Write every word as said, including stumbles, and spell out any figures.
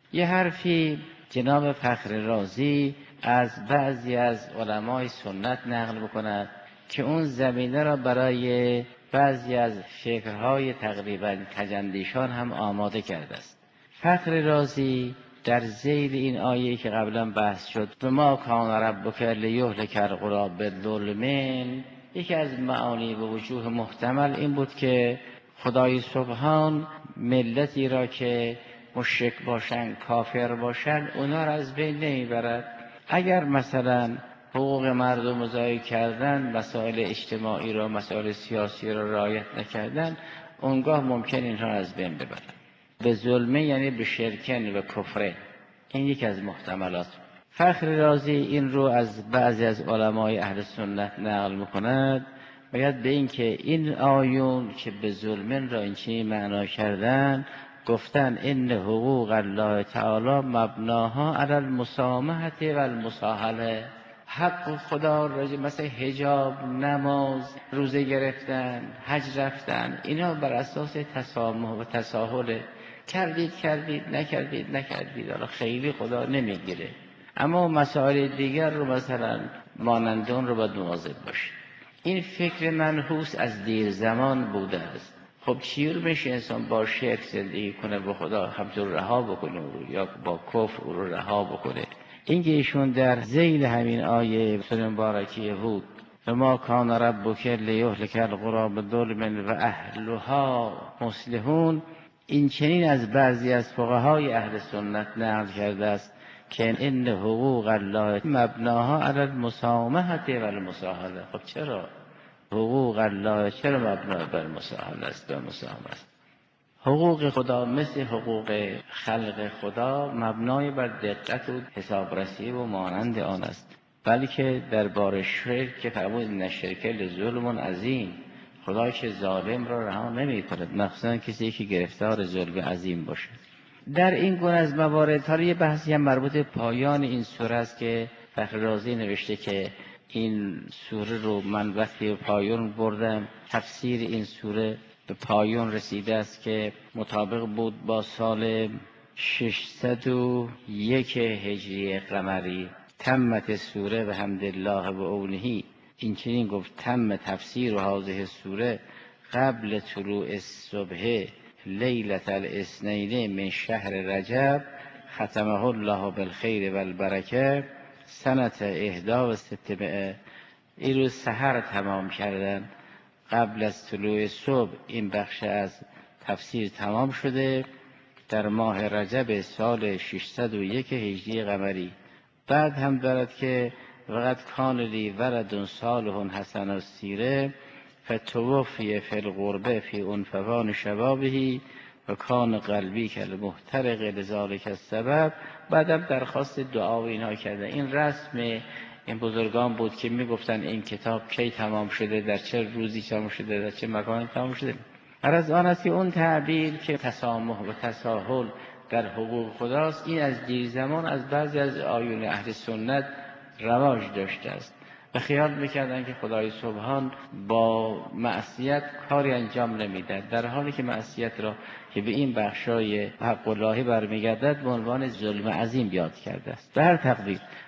یه حرفی جناب فخر رازی از بعضی از علمای سنت نقل بکند که اون زمینه را برای بعضی از فکرهای تقریبا تجندیشان هم آماده کرده است. فخر رازی در ذیل این آیه که قبلا بحث شد و ما کان ربک لیهلک القری بالظلم، یکی از معانی و وجوه محتمل این بود که خدای سبحان ملتی را که مشرک باشند، کافر باشند، اونا را از بین نمیبرد. اگر مثلا حقوق مردم ضایع کردن، مسائل اجتماعی را، مسائل سیاسی را رعایت نکردن، اونگاه ممکن اینها را از بین ببرد. به ظلمه یعنی به شرکن و کفره. این یکی از محتملات. فخر رازی این رو از بعضی از علمای اهل سنت نقل میکند، باید به این که این آیون که به ظلمن را این چنین معنا کردن، گفتن ان حقوق الله تعالی مبناها علی المسامحه و المساهله. حق خدا راجع مثل حجاب، نماز، روزه گرفتن، حج رفتن، اینا بر اساس تسامح و تساهل. کردید کردید، نکردید نکردید، حالا خیلی خدا نمیگیره. اما مسائل دیگر رو مثلا مانند اون رو باید مواظب باشید. این فکر منحوس از دیر زمان بوده است. خب چیر بشه انسان با شرک زندگی کنه، به خدا همطور رها بکنه رو، یا با کفر او رو رها بکنه؟ اینکه ایشون در ذیل همین آیه سوره مبارکه بود و ما کان ربک لیهلک القری بظلم و اهلها مصلحون، این چنین از بعضی از فقهای اهل سنت نقل کرده است که ان حقوق الله مبناها علی المسامحه و المساهله. خب چرا حقوق الله چرا مبنا بر مساهله است و مسامحه است؟ حقوق خدا مثل حقوق خلق خدا مبنای بر دقت و حسابرسی و مانند آن است، بلکه درباره شرک که فرمود ان الشرک لظلم عظیم، خدا که ظالم را رها نمی کند، مخصوصا کسی که گرفتار ظلم عظیم باشه. در این گونه از موارد حالا یه بحثی هم مربوط پایان این سوره است که فخر رازی نوشته که این سوره رو من وقتی به پایان بردم، تفسیر این سوره به پایان رسیده است که مطابق بود با سال ششصد و یک هجری قمری. تمت سوره و حمدالله و اونه. این چنین گفت تم تفسیر هذه سوره قبل طلوع الصبح لیلة الاثنین من شهر رجب ختمه الله بالخیر و البرکه سنت احدا و ستمائه. این روز سحر تمام کردن، قبل از طلوع صبح این بخش از تفسیر تمام شده در ماه رجب سال ششصد و یک هجری قمری. بعد هم دارد که وقت کان لی ولد صالح حسن السیره فتوفی فی الغربه فی عنفوان شبابه و کان قلبی کالمحترق لذالک السبب. بعدم درخواست دعا و اینها کرده. این رسم این بزرگان بود که میگفتن این کتاب کی تمام شده، در چه روزی تمام شده، در چه مکانی تمام شده. غرض آن است که اون تعبیر که تسامح و تساهل در حقوق خداست، این از دیر زمان از بعضی از آیون اهل سنت رواج داشته است و خیال میکردن که خدای سبحان با معصیت کاری انجام نمیده، در حالی که معصیت را که به این بخشای حق الهی برمیگردد به عنوان ظلم عظیم یاد کرده است. به هر تقدیر